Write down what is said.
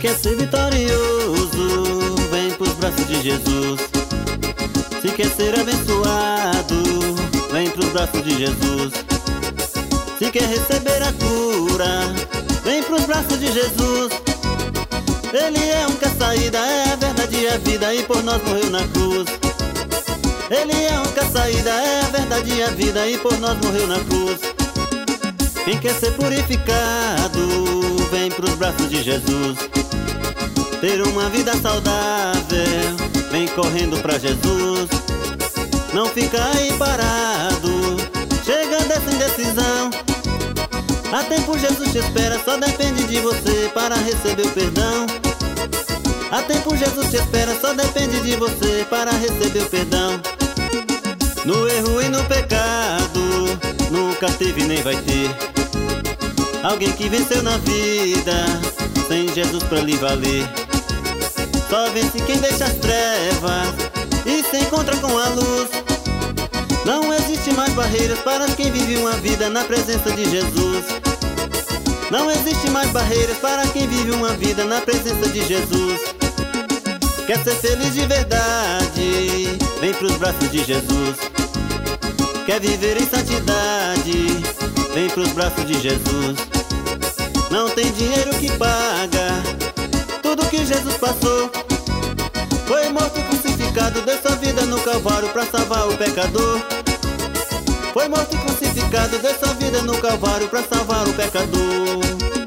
quer ser vitorioso, vem pros braços de Jesus. Se quer ser abençoado, vem pros braços de Jesus. Se quer receber a cura, vem pros braços de Jesus. Ele é um que a saída, é a verdade e a vida, e por nós morreu na cruz. Ele é um que a saída, é a verdade e a vida, e por nós morreu na cruz. Quem quer ser purificado, vem pros braços de Jesus. Ter uma vida saudável, vem correndo pra Jesus. Não fica aí parado, chega dessa indecisão. Há tempo Jesus te espera, só depende de você para receber o perdão. Há tempo Jesus te espera, só depende de você para receber o perdão. No erro e no pecado, nunca teve nem vai ter alguém que venceu na vida, sem Jesus pra lhe valer. Só vence quem deixa as trevas e se encontra com a luz. Não existe mais barreiras para quem vive uma vida na presença de Jesus. Não existe mais barreiras para quem vive uma vida na presença de Jesus. Quer ser feliz de verdade, vem pros braços de Jesus. Quer viver em santidade, vem pros braços de Jesus. Não tem dinheiro que paga tudo que Jesus passou. Foi morto e crucificado, deu sua vida no Calvário pra salvar o pecador. Foi morto e crucificado, deu sua vida no Calvário pra salvar o pecador.